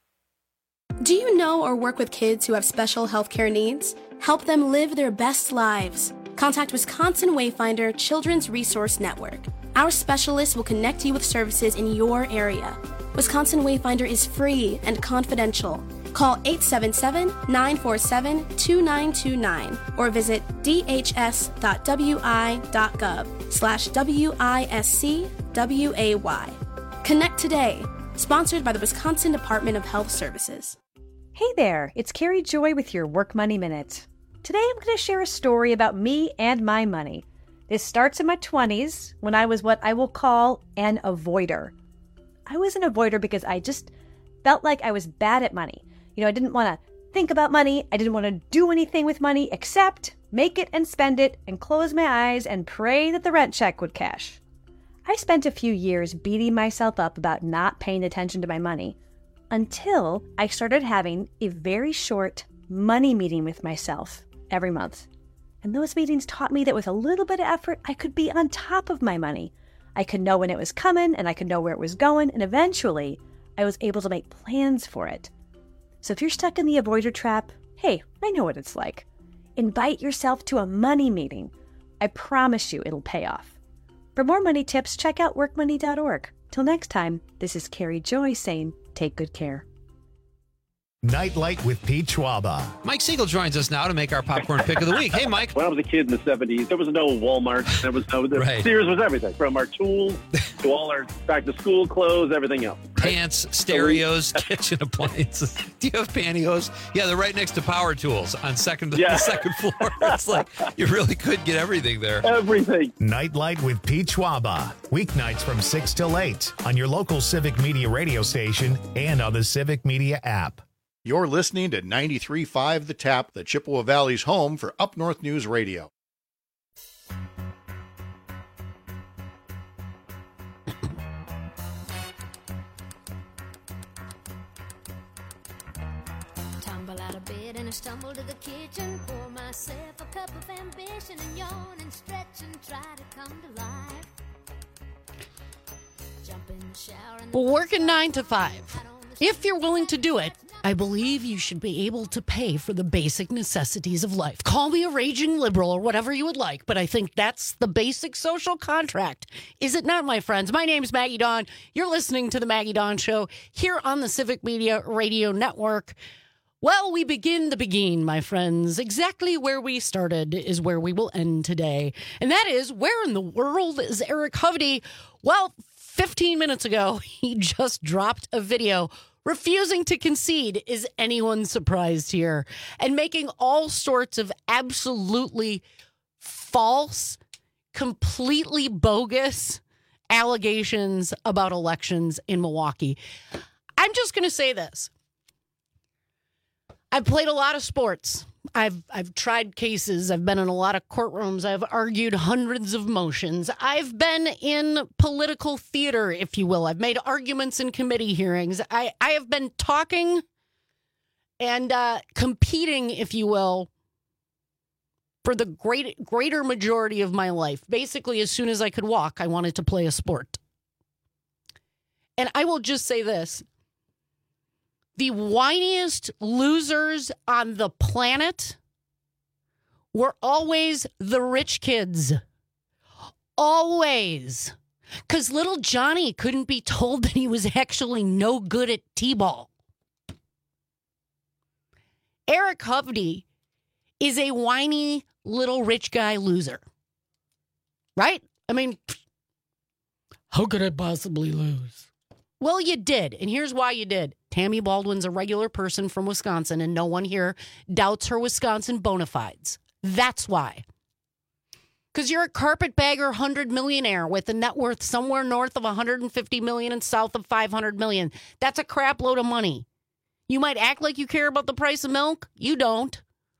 Do you know or work with kids who have special healthcare needs? Help them live their best lives. Contact Wisconsin Wayfinder Children's Resource Network. Our specialists will connect you with services in your area. Wisconsin Wayfinder is free and confidential. Call eight seven seven, nine four seven, two nine two nine or visit d h s dot w i dot gov slash W I S C W A Y. Connect today. Sponsored by the Wisconsin Department of Health Services. Hey there, it's Carrie Joy with your Work Money Minute. Today I'm going to share a story about me and my money. This starts in my twenties when I was what I will call an avoider. I was an avoider because I just felt like I was bad at money. You know, I didn't want to think about money. I didn't want to do anything with money except make it and spend it and close my eyes and pray that the rent check would cash. I spent a few years beating myself up about not paying attention to my money until I started having a very short money meeting with myself every month. And those meetings taught me that with a little bit of effort, I could be on top of my money. I could know when it was coming and I could know where it was going. And eventually I was able to make plans for it. So if you're stuck in the avoider trap, hey, I know what it's like. Invite yourself to a money meeting. I promise you it'll pay off. For more money tips, check out work money dot org. Till next time, this is Carrie Joy saying, take good care. Nightlight with Pete Schwaba. Mike Siegel joins us now to make our popcorn pick of the week. Hey, Mike. When I was a kid in the seventies, there was no Walmart. There was no, the Right. Sears was everything, from our tools to all our back-to-school clothes, everything else. Pants, stereos, kitchen appliances. Do you have pantyhose? Yeah, they're right next to power tools on second Yeah. the second floor. It's like you really could get everything there. Everything. Nightlight with Pete Schwaba. Weeknights from six till eight on your local Civic Media radio station and on the Civic Media app. You're listening to ninety-three point five The Tap, the Chippewa Valley's home for Up North News Radio. Tumble out of bed and I stumble to the kitchen, pour myself a cup of ambition and yawn and stretch and try to come to life. Jump in the shower and Working nine to five. If you're willing to do it, I believe you should be able to pay for the basic necessities of life. Call me a raging liberal or whatever you would like, but I think that's the basic social contract. Is it not, my friends? My name's Maggie Dawn. You're listening to The Maggie Dawn Show here on the Civic Media Radio Network. Well, we begin the begin, my friends. Exactly where we started is where we will end today. And that is, where in the world is Eric Hovde? Well, fifteen minutes ago, he just dropped a video refusing to concede. Is anyone surprised here? And making all sorts of absolutely false, completely bogus allegations about elections in Milwaukee. I'm just going to say this. I've played a lot of sports. I've I've tried cases. I've been in a lot of courtrooms. I've argued hundreds of motions. I've been in political theater, if you will. I've made arguments in committee hearings. I, I have been talking and uh, competing, if you will, for the great greater majority of my life. Basically, as soon as I could walk, I wanted to play a sport. And I will just say this. The whiniest losers on the planet were always the rich kids. Always. Because little Johnny couldn't be told that he was actually no good at t-ball. Eric Hovde is a whiny little rich guy loser. Right? I mean, how could I possibly lose? Well, you did, and here's why you did. Tammy Baldwin's a regular person from Wisconsin, and no one here doubts her Wisconsin bona fides. That's why. Because you're a carpetbagger hundred millionaire with a net worth somewhere north of one hundred fifty million and south of five hundred million. That's a crap load of money. You might act like you care about the price of milk. You don't.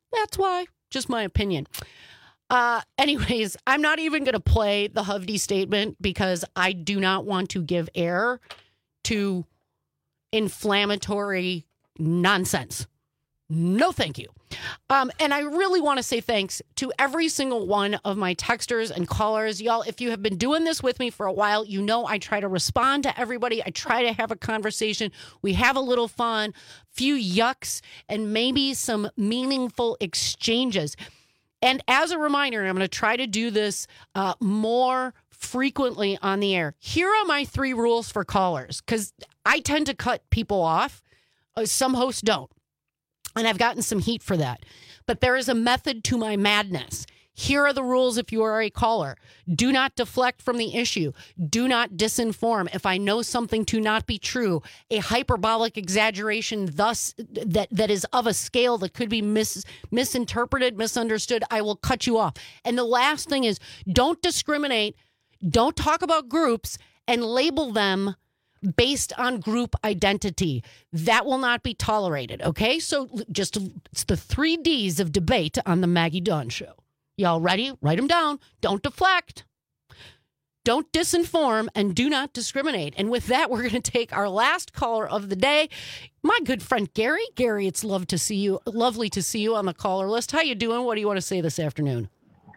That's why. Just my opinion. Uh, anyways, I'm not even going to play the Hovde statement because I do not want to give air to inflammatory nonsense. No, thank you. Um, and I really want to say thanks to every single one of my texters and callers. Y'all, if you have been doing this with me for a while, you know I try to respond to everybody. I try to have a conversation. We have a little fun, few yucks, and maybe some meaningful exchanges. And as a reminder, and I'm going to try to do this uh, more frequently on the air, here are my three rules for callers, because I tend to cut people off. Uh, some hosts don't. And I've gotten some heat for that. But there is a method to my madness. Here are the rules if you are a caller. Do not deflect from the issue. Do not disinform. If I know something to not be true, a hyperbolic exaggeration thus that, that is of a scale that could be mis, misinterpreted, misunderstood, I will cut you off. And the last thing is, don't discriminate. Don't talk about groups and label them based on group identity. That will not be tolerated, okay? So just it's the three D's of debate on the Maggie Dawn Show. Y'all ready? Write them down. Don't deflect. Don't disinform, and do not discriminate. And with that, we're going to take our last caller of the day, my good friend Gary. Gary, it's love to see you. Lovely to see you on the caller list. How you doing? What do you want to say this afternoon?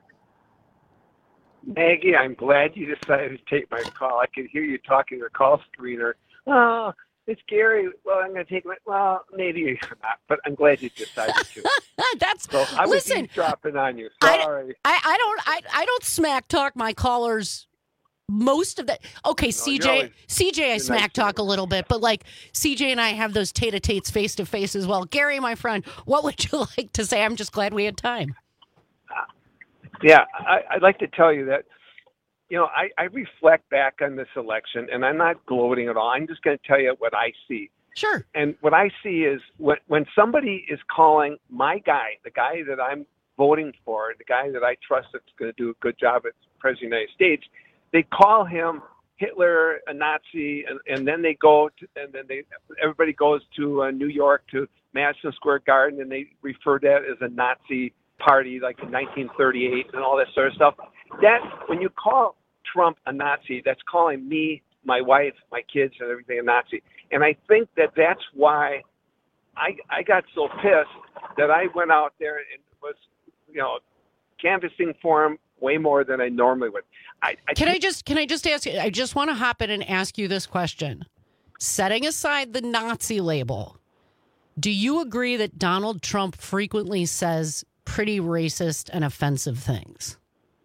Maggie, I'm glad you decided to take my call. I could hear you talking to your call screener. Oh, it's Gary. Well, I'm going to take my, well, maybe not, but I'm glad you decided to. That's, so I was listen, eavesdropping on you. Sorry. I, I, I don't, I, I don't smack talk my callers most of that. Okay, no, C J, always, C J, I smack nice talk a little bit, but like C J and I have those tete-a-tetes face to face as well. Gary, my friend, what would you like to say? I'm just glad we had time. Uh, Yeah, I, I'd like to tell you that, you know, I, I reflect back on this election, and I'm not gloating at all. I'm just going to tell you what I see. Sure. And what I see is when, when somebody is calling my guy, the guy that I'm voting for, the guy that I trust that's going to do a good job as President of the United States, they call him Hitler, a Nazi, and, and then they go to, and then they everybody goes to uh, New York to Madison Square Garden, and they refer to that as a Nazi party, like in nineteen thirty-eight and all that sort of stuff. That when you call Trump a Nazi, that's calling me, my wife, my kids, and everything a Nazi. And I think that that's why I I got so pissed that I went out there and was, you know, canvassing for him way more than I normally would. I, I can I just can I just ask you? I just want to hop in and ask you this question. Setting aside the Nazi label, do you agree that Donald Trump frequently says pretty racist and offensive things?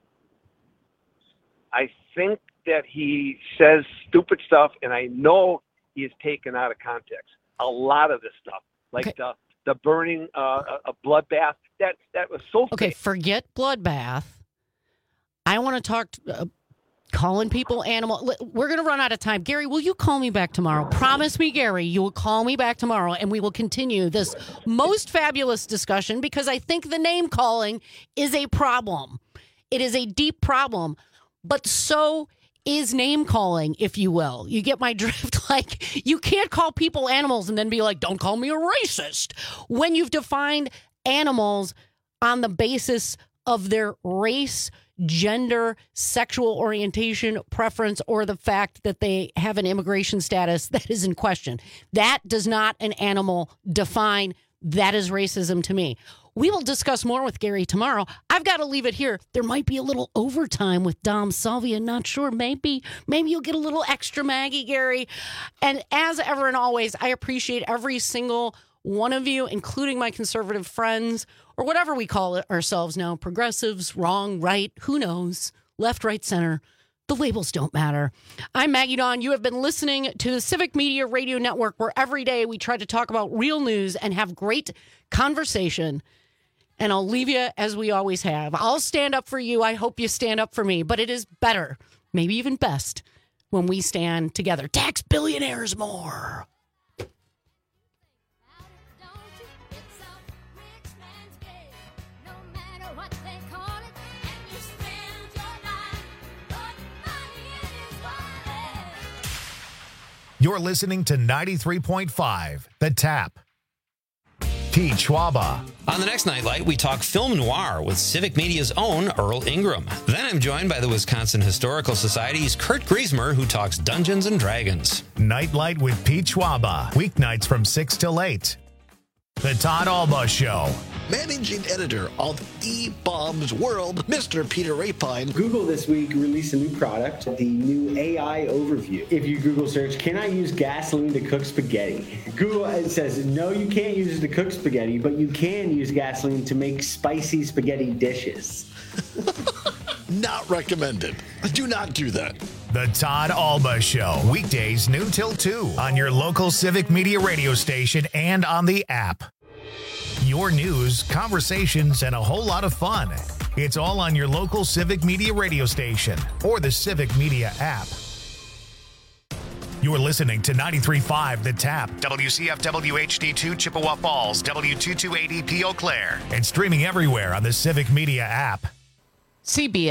I think that he says stupid stuff, and I know he is taken out of context. A lot of this stuff, like okay. the the burning uh, a bloodbath, that that was so. Okay, fake. Forget bloodbath. I want to talk. Uh, calling people animal. We're going to run out of time. Gary, will you call me back tomorrow? Promise me, Gary, you will call me back tomorrow, and we will continue this most fabulous discussion, because I think the name calling is a problem. It is a deep problem, but so is name calling, if you will. You get my drift? Like, you can't call people animals and then be like, don't call me a racist, when you've defined animals on the basis of their race, gender, sexual orientation, preference, or the fact that they have an immigration status that is in question. That does not an animal define. That is racism to me. We will discuss more with Gary tomorrow. I've got to leave it here. There might be a little overtime with Dom Salvia. Not sure. Maybe, maybe you'll get a little extra Maggie, Gary. And as ever and always, I appreciate every single one of you, including my conservative friends, or whatever we call it ourselves now, progressives, wrong, right, who knows, left, right, center. The labels don't matter. I'm Maggie Dawn. You have been listening to the Civic Media Radio Network, where every day we try to talk about real news and have great conversation. And I'll leave you as we always have. I'll stand up for you. I hope you stand up for me. But it is better, maybe even best, when we stand together. Tax billionaires more. You're listening to ninety-three point five, The Tap. Pete Schwaba. On the next Nightlight, we talk film noir with Civic Media's own Earl Ingram. Then I'm joined by the Wisconsin Historical Society's Kurt Griesmer, who talks Dungeons and Dragons. Nightlight with Pete Schwaba. Weeknights from six till eight. The Todd Alba Show. Managing editor of E-Bombs World, Mister Peter Rapine. Google this week released a new product, the new A I overview. If you Google search, can I use gasoline to cook spaghetti? Google it says, no, you can't use it to cook spaghetti, but you can use gasoline to make spicy spaghetti dishes. Not recommended. Do not do that. The Todd Alba Show. Weekdays noon till two on your local Civic Media radio station and on the app. Your news, conversations, and a whole lot of fun. It's all on your local Civic Media radio station or the Civic Media app. You're listening to ninety-three point five The Tap, W C F W H D two Chippewa Falls, W two two eighty P Eau Claire, and streaming everywhere on the Civic Media app. C B S